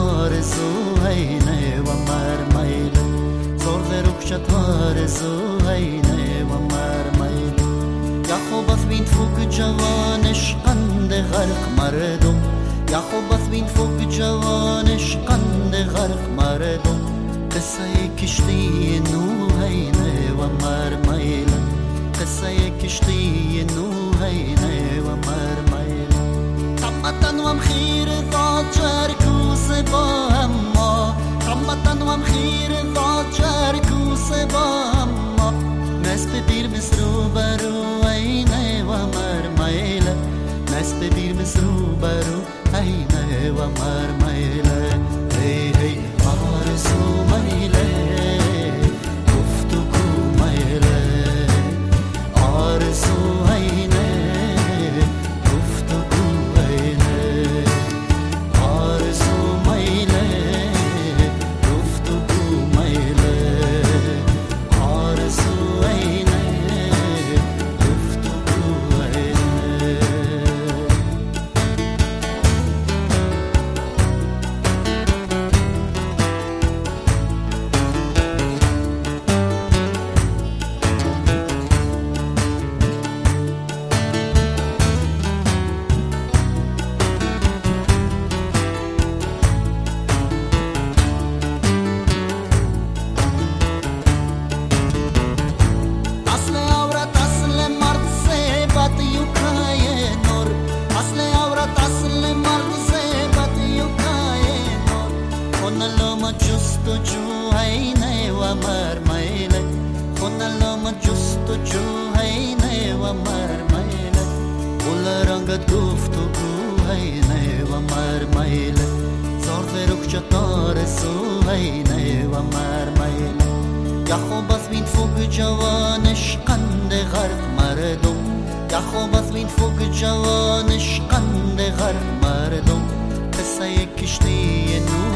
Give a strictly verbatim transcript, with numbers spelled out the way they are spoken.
آرزو هینه و مرمیل زرد رکشت آرزو هینه و مرمیل یا خوب از بین فوق جوانش قند غرق مردم یا خوب از بین فوق جوانش قند غرق مردم قصه کشتی نوحینه و مرمیل قصه کشتی نوحینه و مرمیل طمتن و مخیر ضاجر کوس با اما طمتن و مخیر ضاجر کوس با اما نسب بیر مصرو برو عینه و مرمیل نسب بیر مصرو برو عینه و مرمیل هی هی آرزو میله گفتگو میله آرزو عینه گفتگو عینه آرزو میله گفتگو میله آرزو عینه گفتگو عینه جستجو عینه و مرمیله خونالام جستجو عینه و مرمیله گل رنگت گفتگو عینه و مرمیله زرد رکشت آرزو عینه و مرمیله یا خوب از بین فوق جوانش قند غرق مردم یا خوب از بین فوق جوانش قند غرق مردم قصه کشتی نو